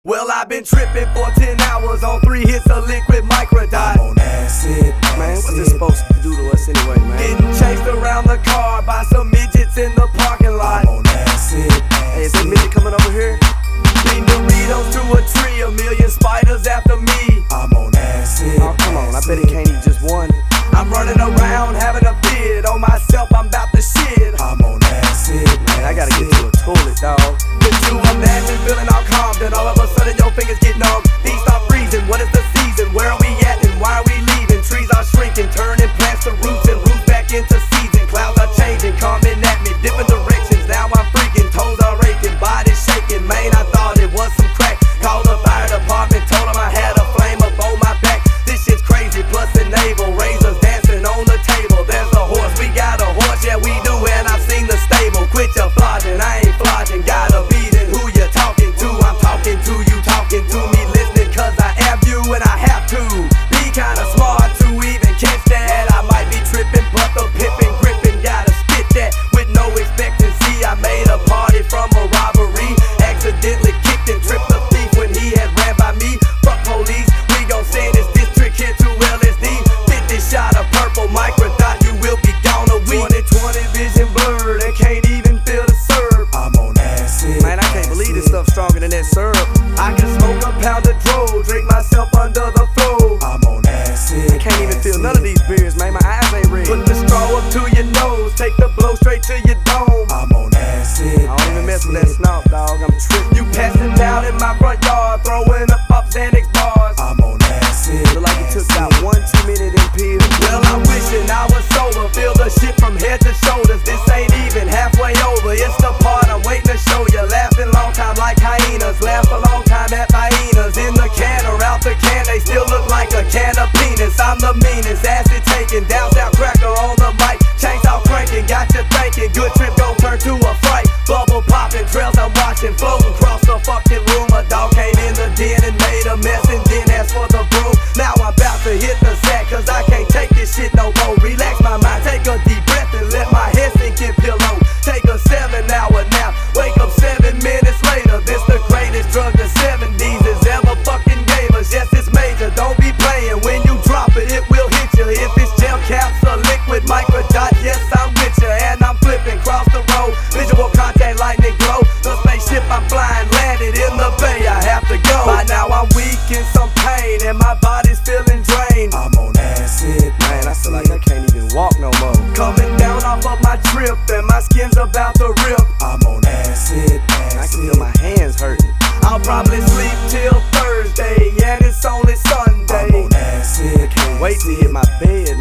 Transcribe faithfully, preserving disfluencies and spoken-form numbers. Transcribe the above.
Well, I've been tripping for ten hours on three hits of liquid microdot. I'm on acid, Man, what's this supposed to do to us anyway, man? Getting chased around the car by some midgets in the parking lot. I'm on acid, Hey, is that midget coming over here? Bean Doritos to a tree, a million spiders after me. I'm on acid. Oh, come on, I bet he can't eat just one. I'm running around having a fit on myself, I'm about to shit. I'm on acid, Man, I gotta get to a toilet, dawg. Could you imagine feeling all calm, then all of a sudden your fingers get numb? These start freezing, what is the season? Where are we at and why are we leaving? Trees are shrinking, turning plants to roots and roots back into season. Clouds are changing, coming at me, different directions. Now I'm freaking, toes are raking, body shaking. Man, I thought it was some crack. Called the fire department, told them I had a flame up on my back. This shit's crazy, plus the navel, razors dancing on the table. There's a horse, we got a horse, yeah we do, and I've seen the stable. Quit your flogging, I ain't flogging, got a beating. Who you talking to? I'm talking to you, talking to me, listening cause I have you and I have to be kinda smart to even catch that. I might be tripping, but the pippin' gripping, gotta spit that with no expectancy. I made a party from a robbery, accidentally kicked and tripped the thief when he had ran by me. Fuck police, we gon' send this district here to L S D. fifty shot of purple microdot, you will be gone a week. twenty twenty vision blurred and can't even feel the syrup. I'm on acid. Man, I can't believe this stuff stronger than that syrup. I can smoke a pound of dro, drink myself under the floor. I'm on acid. I can't even feel none of these beers, man. My eyes ain't red. Put the straw up to your nose, take the blow straight to your dome. I'm on acid. I don't even mess with that snort, dog. I'm tripping. You passing out in my front yard, throwing up up Xanax bars. I'm on acid. Look like you took out one too many of them pills. Well, I'm wishing I was sober. Feel the shit from head to shoulders. This ain't even halfway over. It's the part I'm waiting to show you. Laughing long time like hyenas. Laugh a long time at hyenas. In the can or out the can, they still look like a can of penis. I'm the meanest, acid taking, down south cracker on the mic. Chainsaw cranking, got you thinking. Good trip gon' turn to a fright. Bubble popping, trails I'm watching, floating across the fucking room. A dog came in the den and made a mess and then asked for the broom. Now I'm about to hit the sack, cause I can't take this shit no more. Relax my mind, take a deep breath and let my head sink in pillow. Take a seven hour nap, wake up seven minutes later. This the greatest drug the seventies has ever fucking gave us. Yes, it's major, don't be playing. When you drop it, it will hit you. If it's gel caps or liquid microdot, yes, I'm with you. And I'm flipping, cross the road, visual contact, lightning glow. The spaceship I'm flying, landed in the bay, I have to go. By now I'm weak in some pain and my body's feeling drained. I'm on acid. Man, I feel like I can't even walk no more. Coming down off of my trip and my skin's about to rip. I'm on acid. I can feel my hands hurting. I'll probably sleep till Thursday and it's only Sunday. I'm on acid. Can't wait to hit my bed.